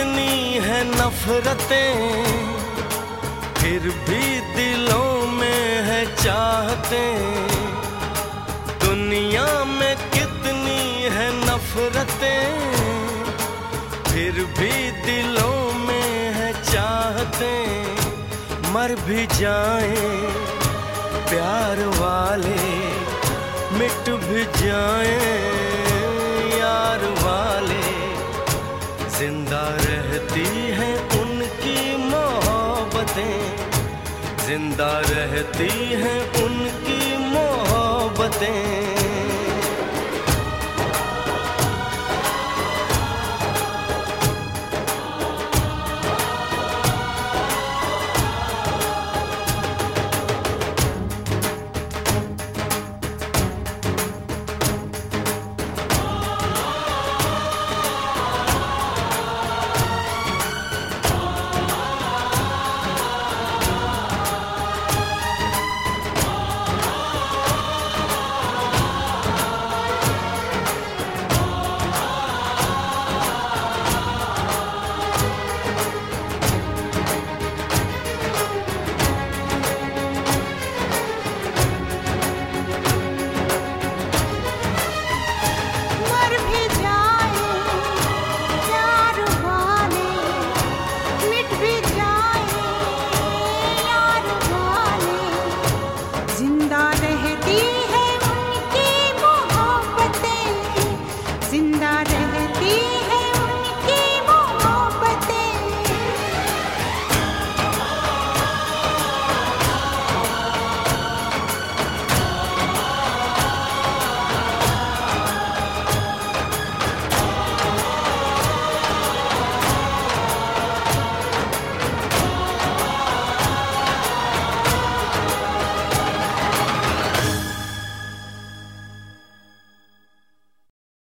कितनी है नफरतें, फिर भी दिलों में है चाहतें। दुनिया में कितनी है नफरतें, फिर भी दिलों में है चाहतें। मर भी जाएं प्यार वाले, मिट भी जाएं यार वाले, जिंदा रहती हैं उनकी मोहब्बतें, जिंदा रहती हैं उनकी मोहब्बतें।